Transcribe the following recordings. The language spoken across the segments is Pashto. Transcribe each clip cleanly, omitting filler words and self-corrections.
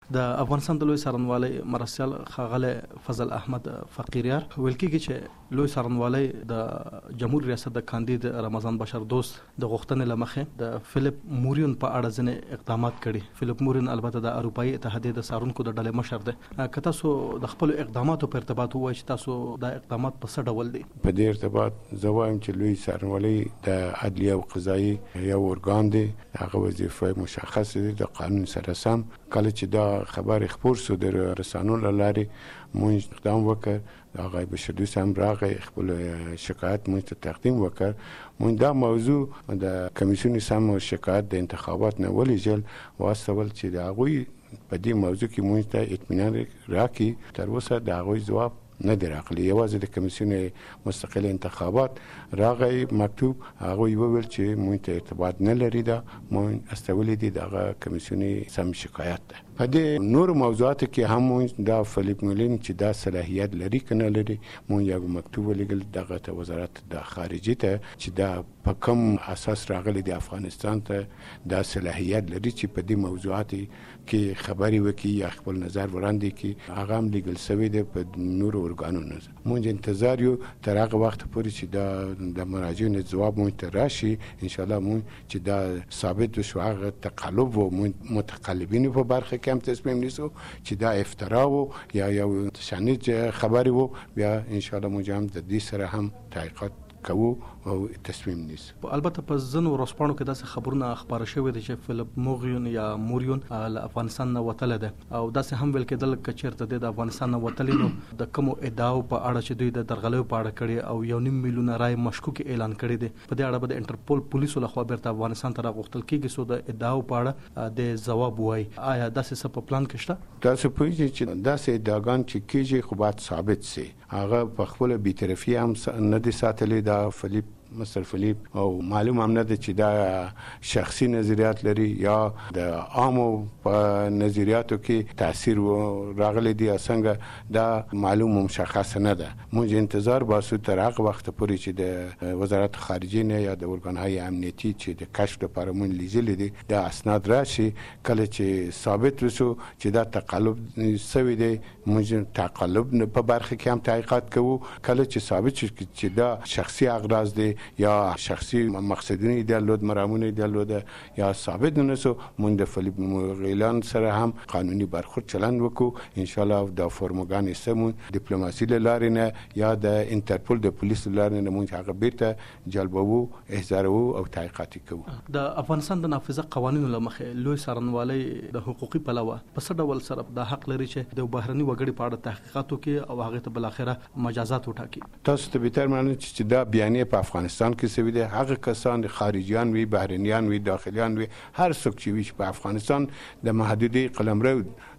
د افغانستان د لوی څارنوالۍ مرستیال ښاغلی فضل احمد فقیریار ویل کېږي چې لوی څارنوالی د جمهور ریاست د کاندید رمضان بشر دوست د غوښتنې له مخې د فلیپ مورین په اړه ځینې اقدامات کړي. فلیپ مورین البته د اروپایي اتحادیې د څارونکو د ډلې مشر دی. که تاسو د خپلو اقداماتو په ارتباط ووایئ چې تاسو دا اقدامات په څه ډول دي؟ په دې ارتباط زه وایم چې لوی څارنوالۍ د عدلیه او قضایي یو ارګان دی، هغه وظیفه مشخص دي د قانون سره سم. کله چې دا خبر خپور شو د رسانو له لارې موږ اقدام وکړ، د آقای بشردوست هم راغی خپل شکایت موږ ته تقدیم وکړ. موږ دا موضوع د کمیسیون سم شکایت د انتخابات نه ولیږل، واستول چې د هغوی په دې موضوع کې موږ ته اطمینان راکړي. تر اوسه د هغوی ځواب نه دی راغلی. یوازې د کمیسیون مستقل انتخابات راغی مکتوب، هغوی وویل چې موږ ته ارتباط نه لري، دا موږ استولی دي دغه کمیسیون سم شکایت ده. په دې نور موضوعاتو کې هم موږ دا فلیپ مورین چې دا صلاحیت لري که نه لري، موږ یو مکتوب ولیږل دغه ته وزارت د خارجي ته چې دا په کوم اساس راغلی د افغانستان ته دا صلاحیت لري چې په دې موضوعاتو کې خبرې وکړي یا خپل نظر وړاندې کړي. هغه هم لیږل شوی دی په نورو ارګانونو. موږ انتظار یو تر هغه وخت پورې چې دا د مراجعینو ځواب موږ ته راشي. انشاءالله موږ چې دا ثابت شو هغه تقلب و متقلبینو په برخه کې هم تصمیم نیسو چې دا افترا و یا یو تشنج خبرې و، بیا انشاءالله موږ هم د دې سره هم تحقیقات کوو او تصمیم نیسو. البته په ځینو ورځپاڼو کې داسې خبرونه خپاره شوي دي چې فلیپ مورین یا مورین له افغانستان نه وتلی دی، او داسې هم ویل کېدل که چېرته دی د افغانستان نه وتلی نو د کومو ادعاو په اړه چې دوی د درغلیو په اړه کړي او 1.5 میلیونه رای مشکوک اعلان کړي دي، په دې اړه به د انټرپول پولیسو لخوا بیرته افغانستان ته راغوښتل کېږي څو د ادعاو په اړه د ځواب ووایي. آیا داسې څه په پلان کې شته؟ تاسو پوهېږئ چې داسې ادعاګان چې کېږي خو باید ثابت سي. هغه په خپله بېطرفي هم نه دي ساتلي دا فلیپ مستر فلیپ، او معلوم هم نه ده چې دا شخصي نظریات لري یا د عامو په نظریاتو کې تاثیر راغلی دی یا څنګه، دا معلوم مشخص نه ده. موږ انتظار باسو تر هغه وخت پورې چې د وزارت خارجه نه یا د ارګانهای امنیتي چې د کشف لپاره موږ لیږلي دي دا اسناد راشي. کله چې ثابت وشو چې دا تقلب شوی دی، موږ تقلب په برخه کې هم تحقیقات کوو. کله چې ثابت شي چې دا شخصي اغراض دی یا شخصي مقصدونه درلود، مرامونه درلود یا ثابت نشو، موږ د فلیپ مورین سره هم قانوني برخورد چلند وکړو. انشاءالله د فرموګانې سمون ډیپلوماسي له لارې نه یا د انټرپول د پولیس له لارې نه موږ هغه بیرته جلبوو، احضاروو او تحقیقات کوو. د افغانستان د نافذه قوانینو له مخې لوی څارنوالی د حقوقي پلوه په څه ډول سره د حق لري چې د بهرني وګړي په اړه تحقیقات وکړي او هغې ته بالاخره مجازات وټاکي؟ تاسو ته بهتر معلوم چې دا بیانیه په افغانستان کې سوي دي. هغه کسان خارجیان وي، بهرنیان وي، داخلیان وي، هر څوک چې وي په افغانستان د محدودې قلمرو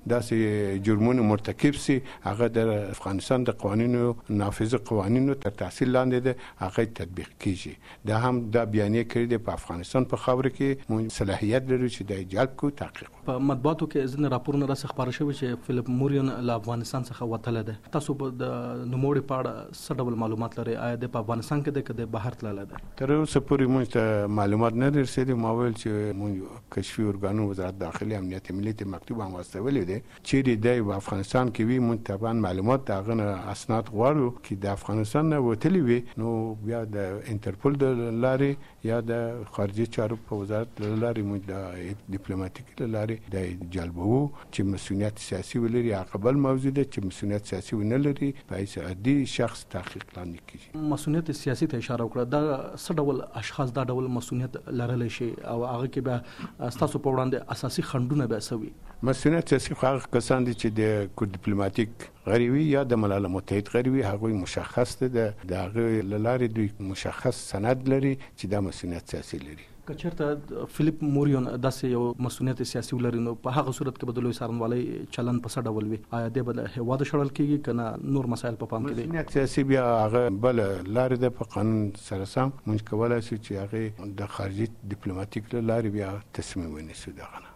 داسې جرمونو مرتکب سي، هغه د افغانستان د قوانینو نافذ قوانینو تر تحصیل لاندې ده، هغه تطبیق کیږي. دا هم دا بیانیه کړی دی په افغانستان په خاوره کې موږ صلاحیت لرو چې د جلب کو تحقیق. په مطبوعاتو کې ځینې راپورونه داسې خپاره شوي چې فلیپ مورین له افغانستان څخه وتلی دی. تاسو به د نوموړي په اړه څه ډول معلومات لرئ؟ آیا دی په افغانستان کې دی که دی بهر تللی دی؟ تر اوسه پورې موږ ته معلومات نه رسېدي. ما ویل چې موږ کشفي ارګانونو وزارت داخلي امنیت ملي ته مکتوب هم واستولی دی. چیرې دی په افغانستان کې وي موږ طبعا معلومات د هغه نه اسناد غواړو. چې د افغانستان نه وتلی وي نو بیا د انټرپول د لارې یا د خارجي چارو په وزارت له لارې موږ د ډیپلوماتیک له لارې د جلبوو چې مسؤلیت سیاسي ولري. هغه بل موضوع ده چې مسؤلیت سیاسي ونه لري په حیث عادي شخص تحقیق لاندې کیږي. مسؤلیت سیاسي ته اشاره وکړه، دا څه ډول اشخاص دا ډول مسؤلیت لرلی شي او هغه کې به ستاسو په وړاندې اساسي خنډونه به څه وي؟ مسؤلیت سیاسي خو هغه کسان دي چې د ډیپلوماتیک غړي وي یا د ملل متحد غړي وي، هغوی مشخص ده د هغې له لارې دوی مشخص سند لري چې دا مسؤلیت سیاسي لري. که چېرته فلیپ مورین داسې یو مسؤلیت سیاسي ولري نو په هغه صورت کې به د لوی څارنوالۍ چلند په څه ډول وي؟ آیا دی به له هېواده شړل کېږي که نه نور مسایل په پام کې دي؟ مسؤلیت سیاسي بیا هغه بله لارې ده په قانون سره سم موږ کولی شو چې هغې د خارجي ډیپلوماتیک له لارې بیا تصمیم ونیسو دغه نه.